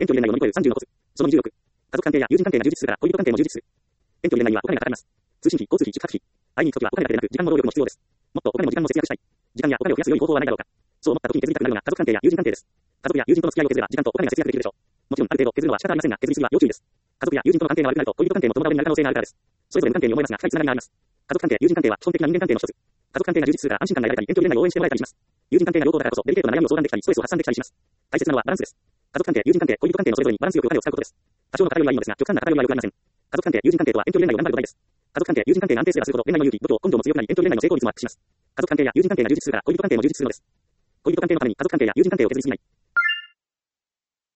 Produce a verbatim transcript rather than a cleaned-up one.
遠距離恋愛を乗り越えるさんじゅうのコツ。そのにじゅうろく。家族関係や友人関係が充実するから恋人関係も充実する。遠距離恋愛はお金がかかります。通信費、交通費、宿泊費。会いに行くときはお金だけでなく時間も労力も必要です。もっとお金も時間も節約したい。時間やお金を増やす良い方法はないだろうか。そう思った時に削りたくなるのが家族関係や友人関係です。家族や友人との付き合いを削れば時間とお金が節約できるでしょう。もちろんある程度削るのは仕方ありませんが、削りすぎは要注意です。家族や友人との関係が悪くなると恋人関係も共倒れになる可能性があるからです。それぞれ無関係に思えますが深いつながりがあります。家族関係、友人関係は基本的な人間関係の一つ。家族関係が充実するから安心感が得られたり、遠距離恋愛を応援してもらえたりします。友人関係が良好だからこそデリケートな悩みを相談できたり、ストレスを発散できたりします。大切なのはバランスです。家族関係、友人関係、恋人関係のそれぞれにバランスよくお金を使うことです。多少の偏りはいいのですが、極端な偏りは良くありません。家族関係、友人関係とは遠距離恋愛を頑張る土台です。家族関係、友人関係が安定すればするほど恋愛の勇気、度胸、根性も強くなり、遠距離恋愛の成功率もアップします。家族関係や友人関係が充実するから恋人関係も充実するのです。恋人関係のために家族関係や友人関係を削りすぎない。